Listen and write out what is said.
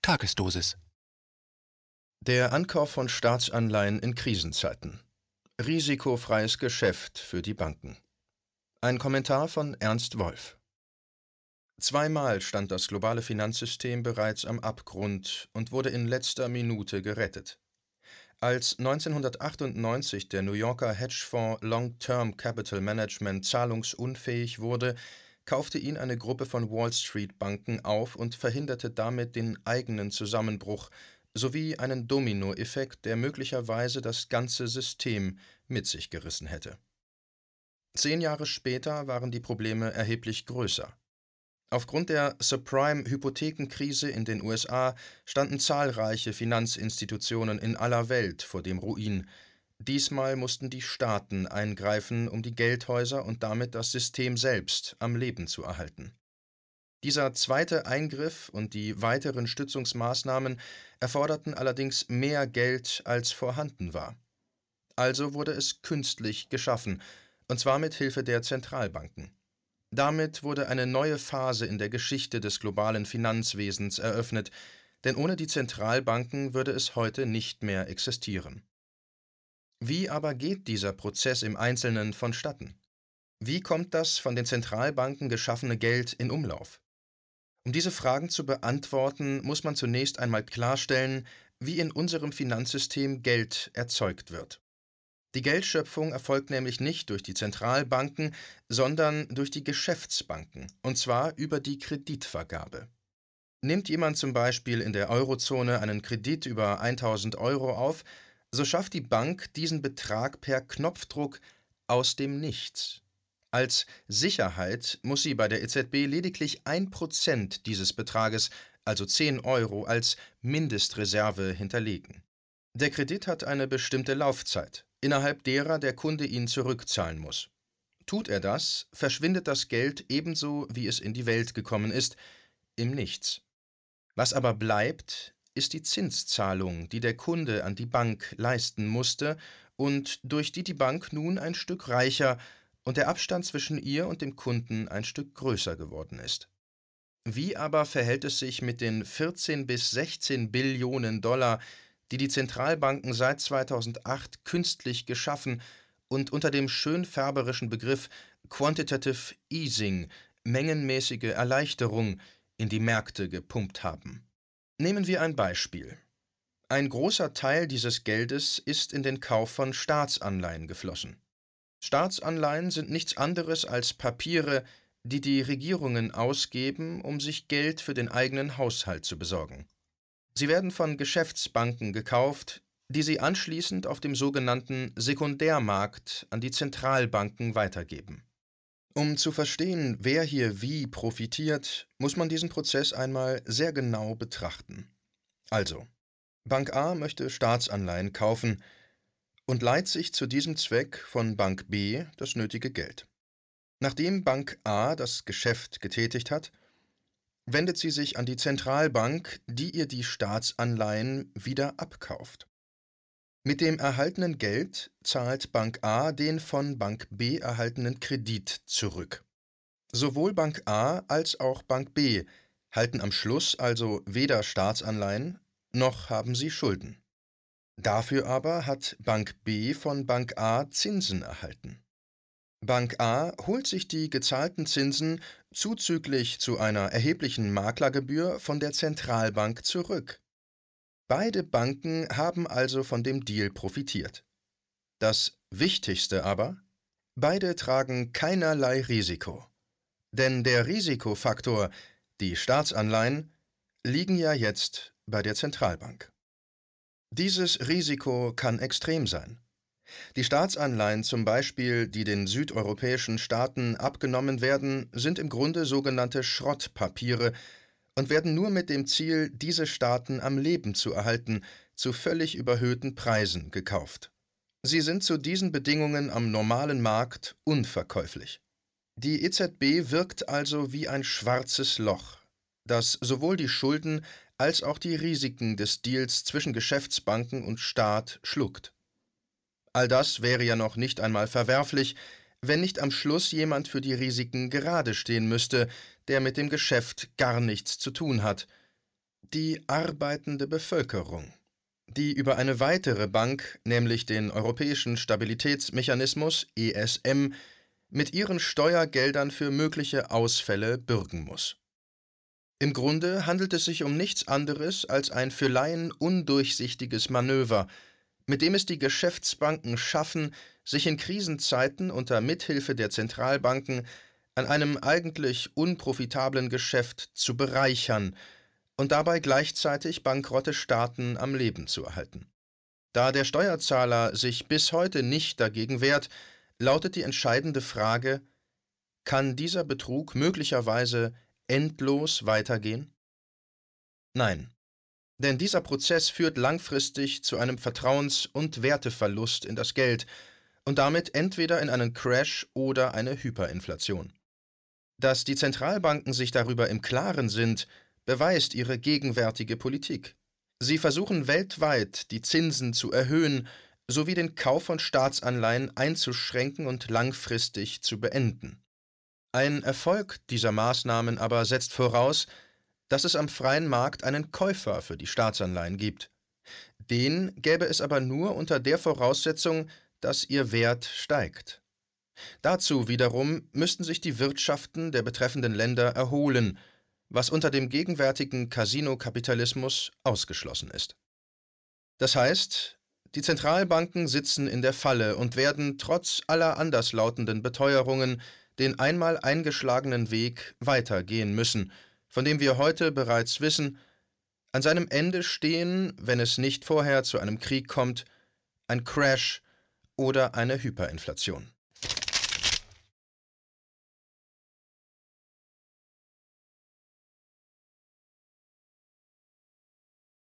Tagesdosis. Der Ankauf von Staatsanleihen in Krisenzeiten. Risikofreies Geschäft für die Banken. Ein Kommentar von Ernst Wolf. Zweimal stand das globale Finanzsystem bereits am Abgrund und wurde in letzter Minute gerettet. Als 1998 der New Yorker Hedgefonds Long-Term Capital Management zahlungsunfähig wurde, kaufte ihn eine Gruppe von Wall-Street-Banken auf und verhinderte damit den eigenen Zusammenbruch sowie einen Dominoeffekt, der möglicherweise das ganze System mit sich gerissen hätte. 10 Jahre später waren die Probleme erheblich größer. Aufgrund der Subprime-Hypothekenkrise in den USA standen zahlreiche Finanzinstitutionen in aller Welt vor dem Ruin. Diesmal mussten die Staaten eingreifen, um die Geldhäuser und damit das System selbst am Leben zu erhalten. Dieser zweite Eingriff und die weiteren Stützungsmaßnahmen erforderten allerdings mehr Geld, als vorhanden war. Also wurde es künstlich geschaffen, und zwar mit Hilfe der Zentralbanken. Damit wurde eine neue Phase in der Geschichte des globalen Finanzwesens eröffnet, denn ohne die Zentralbanken würde es heute nicht mehr existieren. Wie aber geht dieser Prozess im Einzelnen vonstatten? Wie kommt das von den Zentralbanken geschaffene Geld in Umlauf? Um diese Fragen zu beantworten, muss man zunächst einmal klarstellen, wie in unserem Finanzsystem Geld erzeugt wird. Die Geldschöpfung erfolgt nämlich nicht durch die Zentralbanken, sondern durch die Geschäftsbanken, und zwar über die Kreditvergabe. Nimmt jemand zum Beispiel in der Eurozone einen Kredit über 1.000 Euro auf, so schafft die Bank diesen Betrag per Knopfdruck aus dem Nichts. Als Sicherheit muss sie bei der EZB lediglich 1% dieses Betrages, also 10 Euro, als Mindestreserve hinterlegen. Der Kredit hat eine bestimmte Laufzeit, innerhalb derer der Kunde ihn zurückzahlen muss. Tut er das, verschwindet das Geld ebenso, wie es in die Welt gekommen ist, im Nichts. Was aber bleibt, ist die Zinszahlung, die der Kunde an die Bank leisten musste und durch die Bank nun ein Stück reicher und der Abstand zwischen ihr und dem Kunden ein Stück größer geworden ist. Wie aber verhält es sich mit den 14 bis 16 Billionen $, die die Zentralbanken seit 2008 künstlich geschaffen und unter dem schönfärberischen Begriff Quantitative Easing, mengenmäßige Erleichterung, in die Märkte gepumpt haben? Nehmen wir ein Beispiel. Ein großer Teil dieses Geldes ist in den Kauf von Staatsanleihen geflossen. Staatsanleihen sind nichts anderes als Papiere, die die Regierungen ausgeben, um sich Geld für den eigenen Haushalt zu besorgen. Sie werden von Geschäftsbanken gekauft, die sie anschließend auf dem sogenannten Sekundärmarkt an die Zentralbanken weitergeben. Um zu verstehen, wer hier wie profitiert, muss man diesen Prozess einmal sehr genau betrachten. Also, Bank A möchte Staatsanleihen kaufen und leiht sich zu diesem Zweck von Bank B das nötige Geld. Nachdem Bank A das Geschäft getätigt hat, wendet sie sich an die Zentralbank, die ihr die Staatsanleihen wieder abkauft. Mit dem erhaltenen Geld zahlt Bank A den von Bank B erhaltenen Kredit zurück. Sowohl Bank A als auch Bank B halten am Schluss also weder Staatsanleihen, noch haben sie Schulden. Dafür aber hat Bank B von Bank A Zinsen erhalten. Bank A holt sich die gezahlten Zinsen zuzüglich zu einer erheblichen Maklergebühr von der Zentralbank zurück. Beide Banken haben also von dem Deal profitiert. Das Wichtigste aber: beide tragen keinerlei Risiko. Denn der Risikofaktor, die Staatsanleihen, liegen ja jetzt bei der Zentralbank. Dieses Risiko kann extrem sein. Die Staatsanleihen zum Beispiel, die den südeuropäischen Staaten abgenommen werden, sind im Grunde sogenannte Schrottpapiere und werden nur mit dem Ziel, diese Staaten am Leben zu erhalten, zu völlig überhöhten Preisen gekauft. Sie sind zu diesen Bedingungen am normalen Markt unverkäuflich. Die EZB wirkt also wie ein schwarzes Loch, das sowohl die Schulden als auch die Risiken des Deals zwischen Geschäftsbanken und Staat schluckt. All das wäre ja noch nicht einmal verwerflich, wenn nicht am Schluss jemand für die Risiken gerade stehen müsste, der mit dem Geschäft gar nichts zu tun hat. Die arbeitende Bevölkerung, die über eine weitere Bank, nämlich den Europäischen Stabilitätsmechanismus ESM, mit ihren Steuergeldern für mögliche Ausfälle bürgen muss. Im Grunde handelt es sich um nichts anderes als ein für Laien undurchsichtiges Manöver, mit dem es die Geschäftsbanken schaffen, sich in Krisenzeiten unter Mithilfe der Zentralbanken an einem eigentlich unprofitablen Geschäft zu bereichern und dabei gleichzeitig bankrotte Staaten am Leben zu erhalten. Da der Steuerzahler sich bis heute nicht dagegen wehrt, lautet die entscheidende Frage: Kann dieser Betrug möglicherweise endlos weitergehen? Nein, denn dieser Prozess führt langfristig zu einem Vertrauens- und Werteverlust in das Geld und damit entweder in einen Crash oder eine Hyperinflation. Dass die Zentralbanken sich darüber im Klaren sind, beweist ihre gegenwärtige Politik. Sie versuchen weltweit, die Zinsen zu erhöhen sowie den Kauf von Staatsanleihen einzuschränken und langfristig zu beenden. Ein Erfolg dieser Maßnahmen aber setzt voraus, dass es am freien Markt einen Käufer für die Staatsanleihen gibt. Den gäbe es aber nur unter der Voraussetzung, dass ihr Wert steigt. Dazu wiederum müssten sich die Wirtschaften der betreffenden Länder erholen, was unter dem gegenwärtigen Casino-Kapitalismus ausgeschlossen ist. Das heißt, die Zentralbanken sitzen in der Falle und werden trotz aller anderslautenden Beteuerungen den einmal eingeschlagenen Weg weitergehen müssen, von dem wir heute bereits wissen, an seinem Ende stehen, wenn es nicht vorher zu einem Krieg kommt, ein Crash oder eine Hyperinflation.